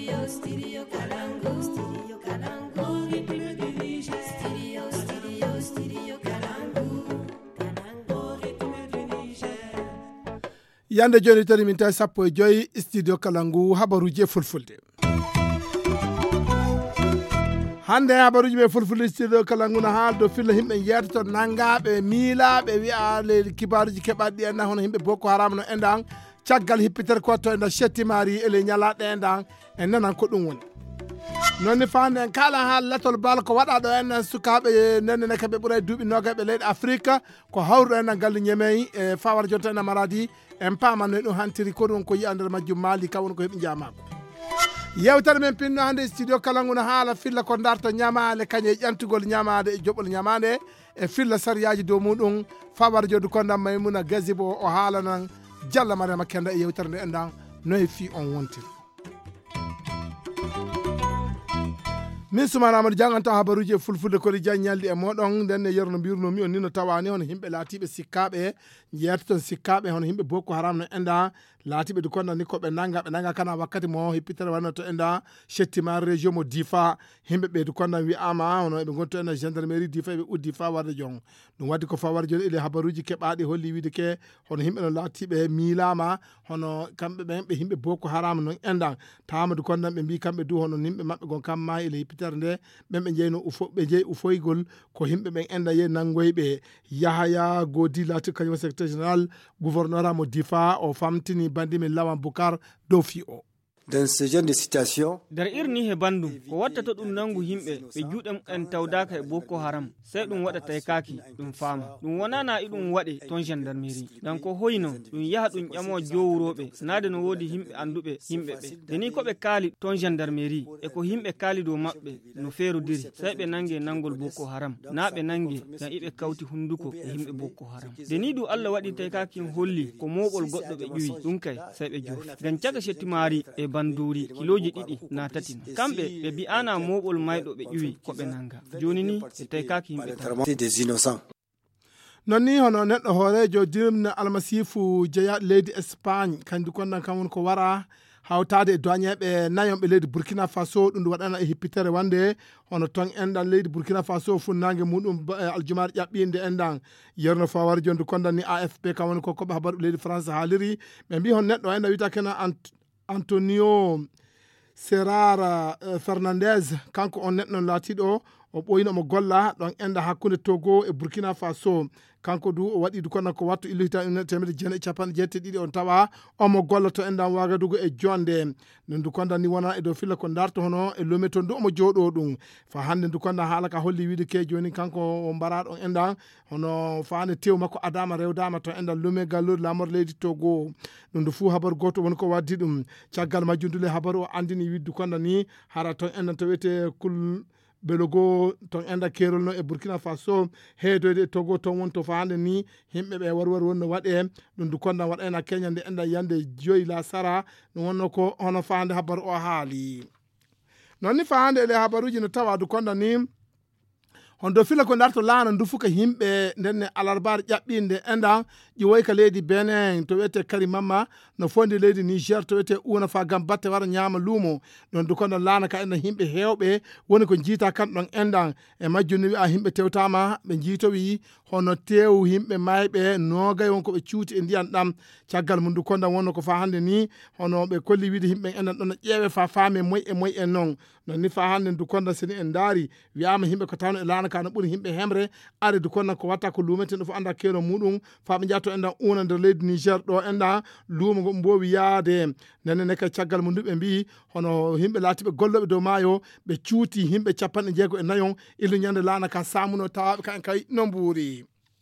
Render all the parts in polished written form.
Studio Kalangu. Studio Kalangu. Studio Kalangu. Yande joni tani min tawi sappo e joyi studio Kalangu habaruji e fulfulde. Hande habaruji ɓe fulfulde studio Kalangu na haaldo filla himɓe yeytoto nangaɓe miilaɓe wi'a leydi kibaruji keɓaɗi enna hono himɓe Boko Haram no endan caggal hippitere kotto enda settimari ele ñalaɗe endan en nanan ko ɗum woni nonni fande en kala ha latol bal ko waɗa ɗo en sukaɓe nenne kaɓe ɓuuray duuɓi nogaɓe leyɗe Afrique ko hawruɗo en gallu ñemeyi e fawar jonta en maradi en pamanno ɗum hantiri ko ɗum ko yiya nder majjum maali kawon ko heeɓi jamako yewtere men pinno hande studio Kalangu no haala filla ko darta ñamale kañe ƴantugol ñamade e joɓol ñamade e filla sariyaji dow muɗum fawar jodu kondam Maymuna Gazibo o haala nan Jalla Mariama Kenda e yewtere nde endan noye fi on wontiri min sumana Amadou Dianganta habaruji e fulfulde kodi jaññaldi e moɗon ndenne yerno mbirnomi on ni no tawani hono himɓe laatiɓe sikkaɓe yettoton sikkaɓe hono himɓe Boko Haram no enda laatiɓe du konda ni koɓe nanga kana wakkati mo hippitere wanno to enda settimare région mo Difa himɓe ɓe du konda wi'ama hono eɓe gonto enda gendarmerie Difa eɓe uddi fa warde jon ɗum waddi ko fa warde jon ele habaruji keɓaɗi holli wiide ke hono himɓe no laatiɓe miilama hono kamɓe ɓen ɓe himɓe Boko Haram non endan tawama du konda ɓe mbi kamɓe du hono nimɓe mabɓe gon kam ma ele hippitere nde ɓen ɓe jeyno ɓe jeeyi ufoygol ko himɓe ɓen enda ye nangoyɓe Yahaya Godi laati kañum secrétaire général gouverneur mo Difa o famtini bandimi Lawan Bukar dow fi o dans ce genre de situation dar irni he bandum ko watta to ɗum nangu himɓe ɓe juuɗam en tawdaka e Boko Haram sey ɗum waɗa taykaki ɗum faama ɗum wonana e ɗum waɗe ton gendarmerie dan ko hoyno ɗum yaha ɗum ƴamo jowuroɓe nade no woodi himɓe anduɓe himɓe ɓe deni ko ɓe kaali ton gendarmerie e ko himɓe kaali dow maɓɓe no feerodiri sey ɓe nangue nangol Boko Haram na ɓe nangue ngam iɓe kawti hunduko e himɓe Boko Haram deni du Allah waɗi taykaki holli ko moɓol goɗɗo ɓe ƴuwi ɗum kay sey ɓe joofi ngam caga settimari e banduri kiloji ɗiɗi na tati kamɓe ɓe bi'ana moɓol mayɗo ɓe ƴuwi ko ɓe nanga joni ni ɓe taykaki himɓe des innocents non ni hono neɗɗo hoorejo dirmna almasifu jeeya leydi Espagne kandu konnan kam ko wara hawtade e douanier nayon ɓe leydi Burkina Faso ɗum ndu waɗana e hippitere wande hono ton enɗan leydi Burkina Faso funnague muɗum aljumare ƴaɓɓinde enɗan yerno fawari jondu kondan ni AFP kam woni ko koɓe habaru leydi France haaliri ɓe mbi hon neɗɗo enɗa wiyata kena Antonio Serara Fernandez kanko on neɗɗo laatiɗo o ɓoyino mo golla ɗon enda hakkude Togo e Burkina Faso kanko du o waɗi du kono ko wattu illu hitan temedde jeenayi capanɗe jeetati on tawa omo golla to endan Wagadugu e jonde non du konda ni wona e dow filla ko darto hono e lome ton du omo jooɗo ɗum fa hande du konda haala ka holli wiide ke joni kanko o mbaraɗo endan hono faande tew makko adama rewdama to endan lome gallode lamorde leydi Togo ɗum du fuu habaru goto woni ko waddi ɗum caggal majjum dule habaru o andini widdu konda ni hara ton endan to wiyete kul belogo ton enda kerol no e Burkina Faso heedoyde e Togo ton won to faande ni himɓe ɓe war wonno waɗe ɗum du konda waɗena Kenya nde enda yande joyi la sara ɗum wonno ko hono faande habaru o haali non ni faande ele habaruji no tawa du konda ni hon do fila ko darto laana ndu fuka himɓe ndenne alarbar ƴaɓɓinde endan ƴiwoy ka leydi Benin to wiyete Kari Mamma no fondi leydi Niger to wiyete Una fa gam batte wara ñaama luumo ɗon du kono laana ka endan himɓe hewɓe woni ko jiita kan ɗon endan e majjum ni wi'a himɓe tewtama ɓe jiitowi hono tew himɓe mayɓe nogay wonko ɓe cuuti e ndiyan ɗam caggal mum du kondan wonno ko fa hande ni hono ɓe kolli wiide himɓe endan ɗon ƴeewe fa faame moy e non non ni fa hande du kondan seni en daari wiyama himɓe ko tawno e laana ka no ɓuuri himɓe hemre are du konnan ko watta ko luumeten ɗo fo anda kero muɗum fa ɓe jatto endan Una nder leydi Niger ɗo endan luumo ngo mbowi yaade nenne ka caggal mum ɓe mbi hono himɓe laatiɓe golloɓe dow maayo ɓe cuuti himɓe 64 illu ñande laana ka samuno tawaɓe ka en kay no mbuuri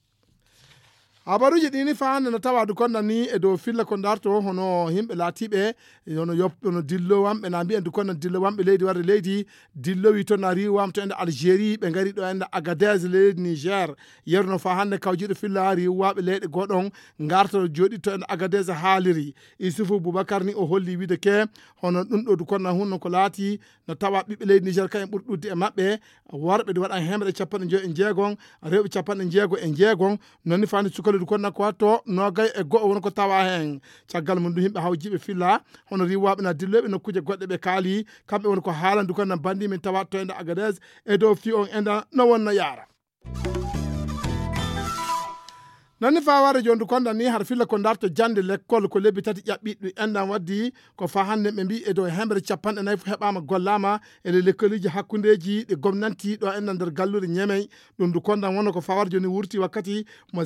habaruji ɗini fa hande no tawa du konda ni e dow filla ko darto hono himɓe laatiɓe hono yoppono dillowamɓe na mbiyen du konda dillowamɓe leydi warde leydi dillowi to na riwam to ende Algérie ɓe gari ɗo ende Agadez leydi Niger yerno fa hande kawjiɗo filla riwaɓe leyɗe goɗon garto joɗi to ende Agadez haaliri Isufu Boubacar ni o holli wiide ke hono ɗum ɗo du konda hunno ko laati no tawa ɓiɓɓe leydi Niger kayen ɓuuri ɗudde e maɓɓe worɓe ɗi waɗa hemre 56 rewɓe 66 nonni fa hande sukol gole du konna ko to no gay e go won ko tawa hen caggal mun du himbe hawjibe filla hono riwabe na dillebe no kuje godde be kaali kambe won ko haalan du konna bandi min tawa to enda Agadez e do fi on enda no wonna yara nani fa wara jondu konda ni har filla ko darto jande l'école ko lebbi tati ƴaɓɓiɗɗo endan waddi ko fa hande ɓe mbi e dow hembre capanɗe nayyi heɓama gollama e l'écoleji hakkudeji ɗe gomnanti ɗo endan nder gallude ñemey ɗum du konda wonno ko fa wara joni wurti wakkati mo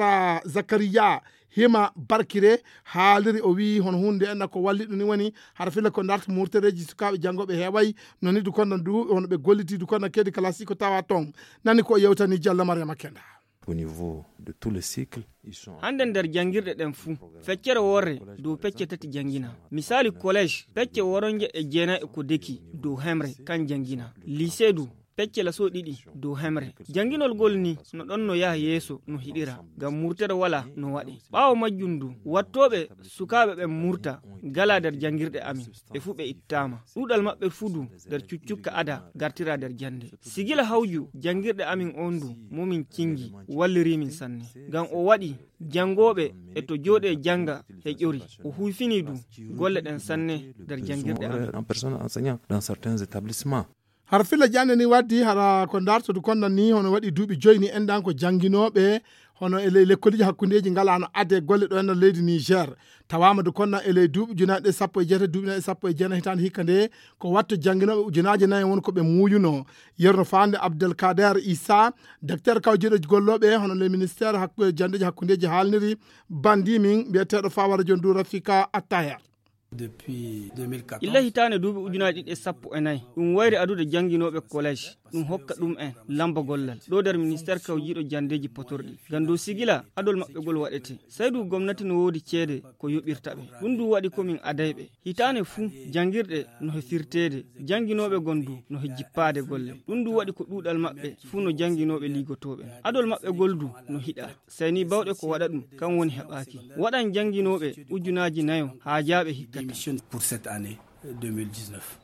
Zakaria hima barkire haaliri o wi hono hunde enna ko walli ɗum ni woni har filla ko darto murtereji sukaɓe janggoɓe heeway noni du konda du hono ɓe golliti du konda kedi classique ko tawa ton nani ko yewtani Diallo Mariama Kenda. Au niveau de tout le cycle, ils sont hande nder jangirde den fu feccere worre do pecce tati jangina misali collège pecce woronje e jeena e ko deki do hemre kan jangina lycée du pecce la so ɗiɗi do hemre janginol gol ni no ɗon no yaha yeeso no hiɗira ngam murtere wala no waɗi ɓaawo majjundu wattoɓe sukaɓe ɓe murta gala nder jangirɗe amin ɓe fu ɓe ittama ɗuɗal maɓɓe fudu nder cuccukka ada gartira nder jande sigila hawju jangirɗe amin on du momin kingi walliri min sanne ngam o waɗi jangoɓe e to jooɗe janga e ƴori o hufini du golle ɗen sanne nder jangirɗe amin en personne enseignant dans certains établissements. har filla jande ni waddi hara ko dartodu konda ni hono waɗi duuɓi joyni endan ko jangguinoɓe hono e l'écoleji hakkudeji ngalano ade golle ɗo enna leydi Niger tawama du konna e ley duuɓi ujunaɗe 17 duuɓi 19 hitande hikka nde ko watto jangguinoɓe ujunaje 4 won ko ɓe muyuno yerno fande Abdelkader Issa docteur kawjeɗo golloɓe hono le ministére jandeji hakkudeji haalniri bandi min biyeteɗo fawara jon du Rafika Attahir. Depuis 2014 illa hitane duuɓi ujunaji ɗiɗi e 14 ɗum wayri adude jangguinoɓe collège ɗum hokka ɗum en lamba gollal ɗo nder ministére kawjiɗo jandeji potorɗi gandu sigila adol maɓɓe gol waɗete sai du gomnati no wodi ceede ko yoɓirta ɓe ɗum du waɗi komin adayɓe hitane fuu jangirɗe no he firtede jangguinoɓe gondu no he jippade golle ɗum du waɗi ko ɗuɗal maɓɓe fuu no jangguinoɓe ligotoɓe adol maɓɓe goldu no hiɗa sai ni bawɗe ko waɗa ɗum kan woni heɓaki waɗan jangguinoɓe ujunaji 4 ha jaaɓe hikka pour cette année 2019.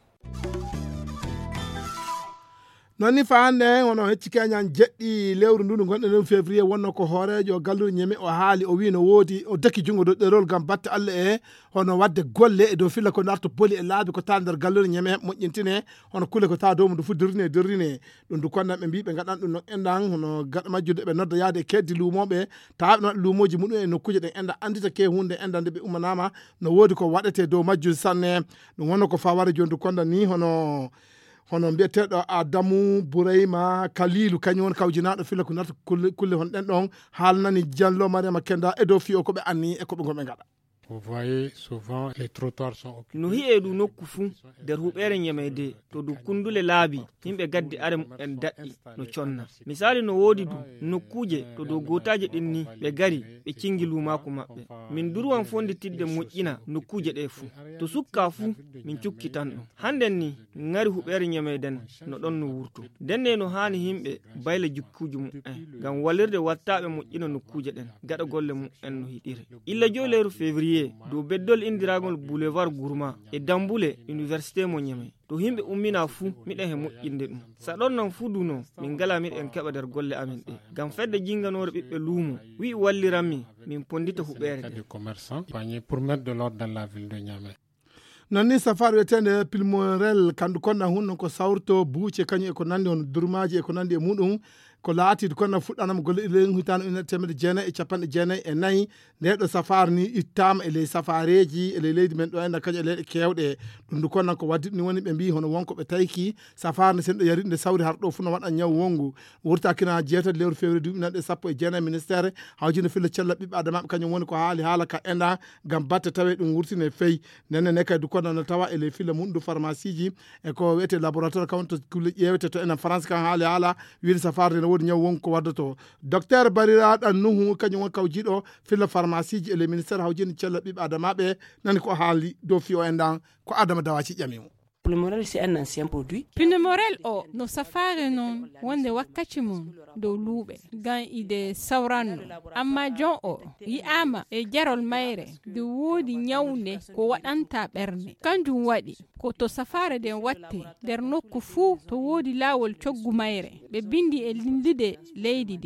nonni fa hande wono hecci keñan jeɗɗi lewru ndu gonɗo nden février wonno ko hoorejo gallude ñeme o haali o wi no woodi o daki jungo do ɗerol gam batte Allah e hono wadde golle e dow filla ko darto boli e laabi ko ta nder gallude ñeme moƴƴintine hono kulle ko ta dow mum fu dirrine ɗum du konnan ɓe mbi ɓe gaɗan ɗum no endan hono gaɗa majjude ɓe nodda yaade keddi lumoɓe tawaɓe no lumoji muɗum e nokkuje ɗen enda andita ke hunde endande ɓe ummanama no woodi ko waɗete dow majjude sanne ɗum wonno ko fawara joni du konda ni hono mbiyeteɗo Adamu Bourayma Kalilu kañum won kawjinaɗo filla ko narta kulle hon ɗen ɗon haalnani Diallo Mariama Kenda e dow fiyo koɓe anni e koɓe gonɓe gaɗa. Vous voyez souvent les trottoirs sont occupés. no hi'e du nokku fuu nder huɓere ñamede to du kundule laabi yimɓe gaddi are en daɗɗi no conna misali no woodi du nokkuje to dow gotaje ɗin ni ɓe gari ɓe cingi lumako maɓɓe min durwan fonditidde moƴƴina nokkuje ɗe fuu to sukka fuu min cukkitan ɗum hannden ni ngari huɓere ñameden no ɗon no wurtu denne no haani yimɓe bayla jukkuji mum'en ngam wallirde wattaɓe moƴƴina nokkuje ɗen gaɗa golle mum'en no hiɗire illa jo leyru février dow beddol indiragol boulevard Gourma e Dambule université mo Niamey to himɓe ummina fuu miɗen he moƴƴinde ɗum sa ɗon non fuu duno min ngala miɗen keɓa nder golle amin ɗe ngam fedde jinganore ɓiɓɓe luumo wi walliranmi min pondita huɓere Des commerçants pour mettre de l'ordre dans la ville de Niamey. nonni safari wiyetende Pilmorel kandu konna hunno ko sawrto buuce kañum e ko nandi hono durmaji e ko nandi e muɗum ko laati konna fuɗɗanama golle ɗiɗi hitande ujunere temedde jeenayyi e capanɗe jeenayyi e nayyi ndeɗo safari ni ittama e ley safareji e ley leydi men ɗo enna kañum e leyɗe kewɗe ɗum du konnan ko waddi ni woni ɓe mbi hono wonko ɓe tayki safari nde sen ɗo yari nde sawri har ɗo fu no waɗa ñaw wongu wurtakina jeetati lewru février duuɓi nanɗe 19 ministére hawjino filla cella ɓiɓɓe adamaɓe kañum woni ko haali haala ka enda gam batte tawe ɗum wurtine feyi nenne ne kay du konnan no tawa e ley filla mum du pharmacie ji e ko wiyete laboratoire kam to kulle ƴewete to enen france kan haali haala wiide safari nde woodi ñaw wonko ko waddato docteur Barira ɗan nuhu kañum woni kawjiɗo filla pharmacie ji e le ministére hawjini cella ɓiɓɓe adamaɓe nani ko haali dow fiyo endan ko Adama Dawaci ƴamimo. Pilmorel c'est un ancien produit. Pilmorel o no safare non wonde wakkati mum dow luuɓe gan ide sawranno amma jon o yi'ama e jarol mayre nde woodi ñawne ko waɗanta ɓernde kanjum waɗi ko to safare den watte nder nokku fuu to woodi laawol coggu mayre ɓe bindi e lindide leydi din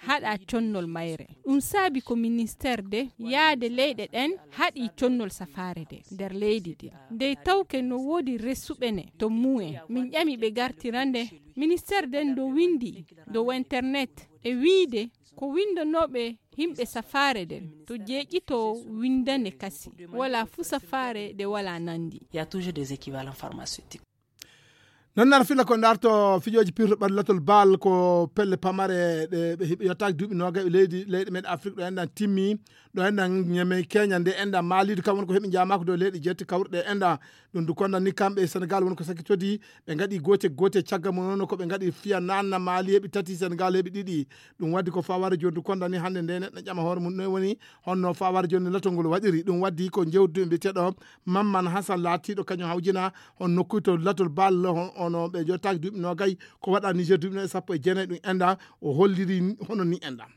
haɗa connol mayre ɗum saabi ko ministére de yaade leyɗe ɗen haɗi connol safare de nder leydi de nde tawke no woodi ressuɓe ne to mu'en min ƴami ɓe gartirande ministére den do windi dow internet e wiide ko windanoɓe himɓe safare den to jeeƴito windane kasi wala fu safare de wala nandi. Il y a toujours des équivalents pharmaceutiques. non nar fila ko darto fijoji pirto ɓallatol baal ko pelle pamare ɗe yottaki duuɓi noga leydi meɗen afrique ɗo enɗan timmi ɗo enɗan ñeme kenya nde enɗan malidi kam woni ko heeɓe jamako dow leyɗe jetti kawruɗe enɗa ɗum du konɗan ni kamɓe sénégal woni ko sakitodi ɓe gaɗi gote caggal mum noon ko ɓe gaɗi fiya nanna mali heeɓi tati sénégal heeɓi ɗiɗi ɗum waddi ko faware joni du konɗan ni hande nde neɗɗo ƴama hoore mum ɗo woni honno faware joni latol ngol waɗiri ɗum waddi ko jewtude mbiyeteɗo Mamman Hassan laatiɗo kañum hawjina on nokkuy to latol baal ono ɓe jottaki duuɓi nogay ko waɗa Niger duuɓi no sappo e jeenayyi ɗum enɗa o holliri hono ni enɗam.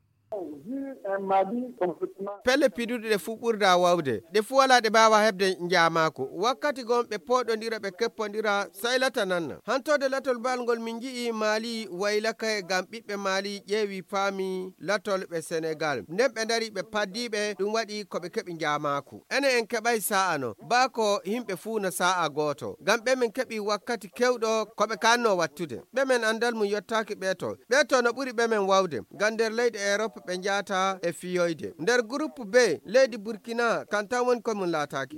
pelle piduɗe ɗe fu ɓurda wawde ɗe fu wala ɗe mbawa hebde jamako wakkati gon ɓe poɗodira ɓe keppodira saylata nanna hantode latol balngol min jii Mali waylaka gam ɓiɓɓe Mali ƴeewi paami latol ɓe Sénégal nden ɓe dari ɓe paddiɓe ɗum waɗi koɓe keeɓi jamako ene en keɓay sa'a no bako himɓe fu no sa'a goto gam ɓe min keeɓi wakkati kewɗo koɓe kanno wattude ɓe men andal mum yottaki ɓeeto no ɓuuri ɓe men wawde gam nder leyɗe Europe ɓe jata e fiyoyde nder groupe B leydi Burkina kantan woni komin laataki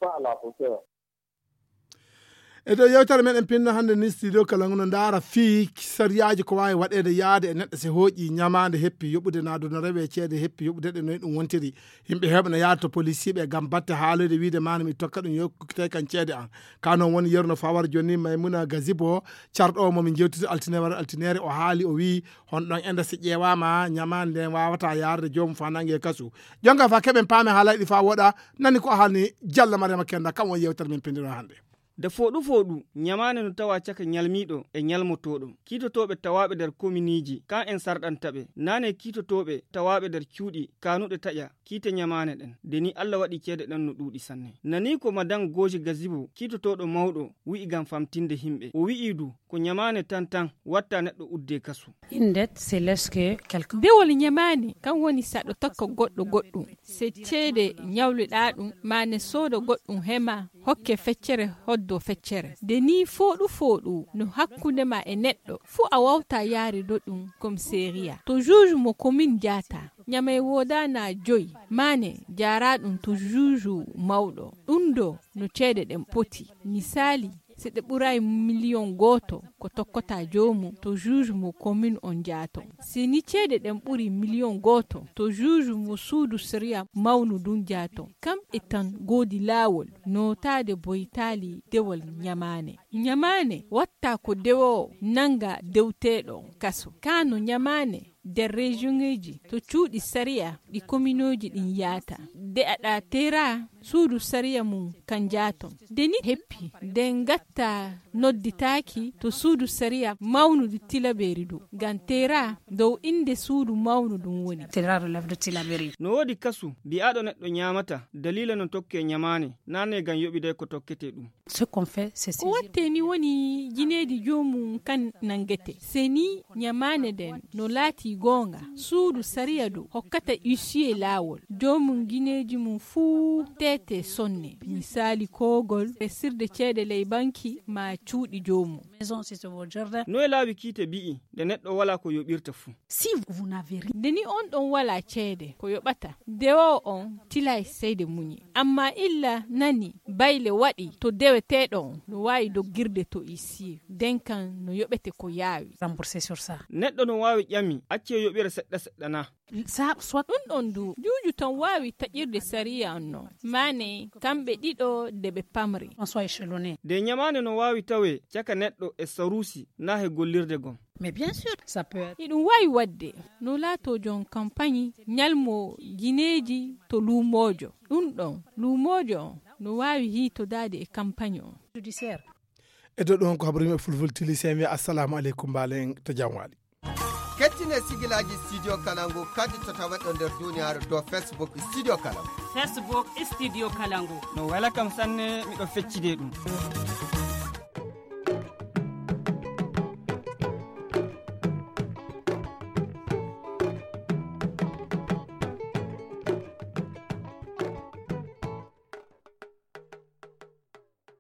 e dow yewtere meɗen pinno hannde ni studio Kalangu no ndaara fii sariyaji ko wawi waɗede yaade e neɗɗo so hooƴi ñamande heppi yoɓude naado no rewe ceede heppi yoɓude ɗe noyi ɗum wontiri yimɓe heɓe no yaada to police ɓe gam batte haaloyde wiide mane mi tokka ɗum yokkite kan ceede an ka noon woni yeruno fawara joni Maymuna Gazibo carɗo momin jewtide altinere o haali o wi hon ɗon ende so ƴeewama ñamande nden wawata yarde joomum fa nangue e kasu jonga fa keɓen paame haalayɗi fa woɗa nani ko haalni Diallo Mariama Kenda kam won yewtere men pindiro hannde da foɗu nyamane no tawa caka nyalmiɗo e nyalmotoɗo kitotoɓe tawaɓe nder kominiji ka en sarɗantaɓe nane kitotoɓe tawaɓe nder cuuɗi kanuɗe taƴa kite nyamane ɗen deni Allah waɗi ceede ɗen no ɗuuɗi sanne nani ko madan Goji Gazibo kitotoɗo mawɗo wi'i gam famtinde himɓe o wi'i du ko nyamane tan watta neɗɗo udde kasu indet c'est lorsque quelqu'un dewol nyamane kan woni saɗo tokka goɗɗum se ceede nyawliɗa ɗum mane soodo goɗɗum hema hokke feccere hoddo feccere de ni foɗu no hakkunde ma e neɗɗo fu a wawta yaari do ɗum comme séria to juge mo commune jata nyamay woda na joyi mane jara ɗum to juge mawɗo ɗum do no ceede ɗen poti misali si ɗe ɓuray million goto ko tokkota jomum to juge mo commune on jaato si ni ceede ɗen ɓuri million goto to juge mo suudu séria mawnu ɗum jaato kam e tan goodi laawol notade boytali dewol nyamane watta ko dewo nanga dewteɗo kaso kano nyamane der région-eji to cuuɗi saria ɗi commune-oji ɗin yaata de aɗa tera suudu saria mum kan jaaton deni heppi den gatta nodditaki to suudu saria mawnudu tilaberi du gan tera dow inde suudu mawnudu woni tera relève de tilaberi no wodi kasu bi'aɗo neɗɗo nyamata dalila no tokke nyamane nane gan yoɓide ko tokkete ɗum ce qu'on fait c'est ko watteni woni jineedi jomum kan nangete seni nyamane den no laati gonga suudu saria du hokkata issue laawol jomum gineji mum fuu tete sonne misali kogol resirde ceede ley banki ma cuuɗi jomum no e laawi kiite bi'i de neɗɗo wala ko yoɓirta fuu si vous n'avez rien deni on ɗon wala ceede ko yoɓata dewo on tilay seyde muñi amma illa nani bayle waɗi to deweteɗo on no wawi doggirde to issue denkan no yoɓete ko yaawi rembourser sur ça neɗɗo no wawi ƴami acce yoɓira seɗɗa na soit ɗum ɗon du juuju tan wawi taƴirde saria on no mane kamɓe ɗiɗo de ɓe pamri on soit échelonné de nyamane no wawi tawe caka neɗɗo e sarusi na he gollirde gon mais bien sûr ça peut être iɗum wawi wadde no laato jon campagne nyalmo gineji to lumojo ɗum ɗon lumojo on no wawi hitodade e campagne on judiciaire e do ɗon ko habrimi fulful tili sen wiya assalamu aleykum mbalen to jam waali kettine sigilaji studio Kalangu kadi to tawaɗo nder duniyaaru do Facebook studio Kalangu Facebook studio Kalangu no wala kam sanne miɗo feccide ɗum